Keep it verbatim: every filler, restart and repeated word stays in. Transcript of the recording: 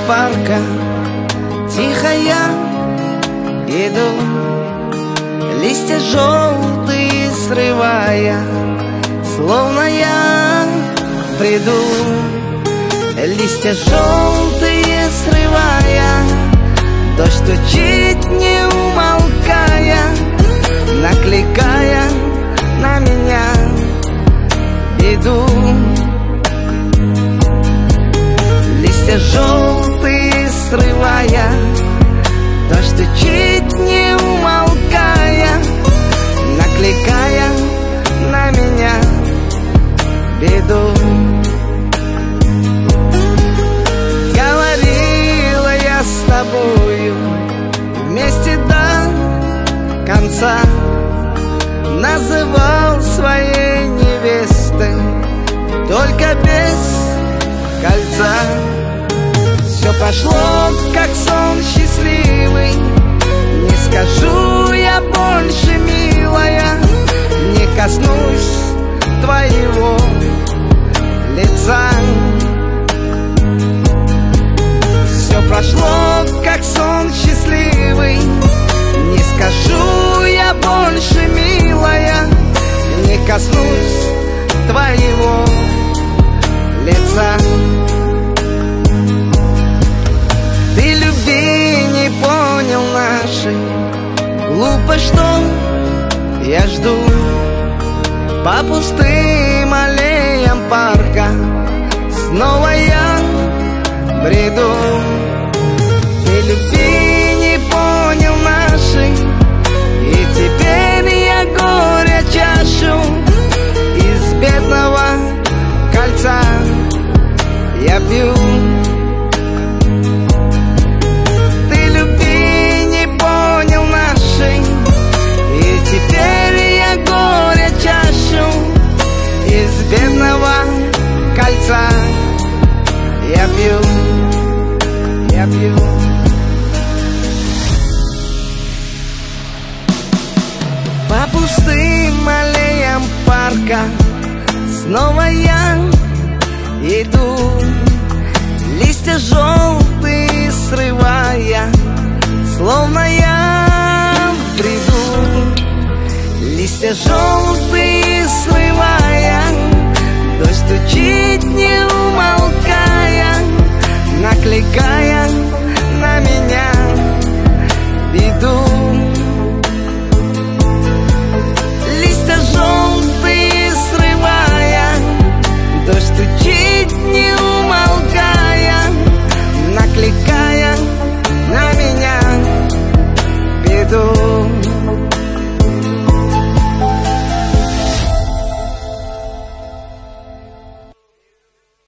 парка тихо я иду, листья желтые срывая, словно я бреду. Листья желтые срывая, дождь стучит не умолкая, накликая на меня беду. Листья желтые срывая, дождь стучит не умолкая, накликая на меня беду. Говорила я с тобою вместе до конца, называл своей невестой, только без кольца. Все прошло, как сон счастливый, не скажу я больше, милая, не коснусь твоего лица. Все прошло, как сон счастливый, не скажу я больше, милая, не коснусь твоего лица. Ты любви не понял нашей, глупо, что я жду по пустым аллеям парка, снова я бреду. Ты любви не понял нашей, и теперь я горя чашу из бедного кольца я пью. Ты любви не понял нашей, и теперь я горя чашу из бедного кольца я пью, я пью. По пустым аллеям парка снова я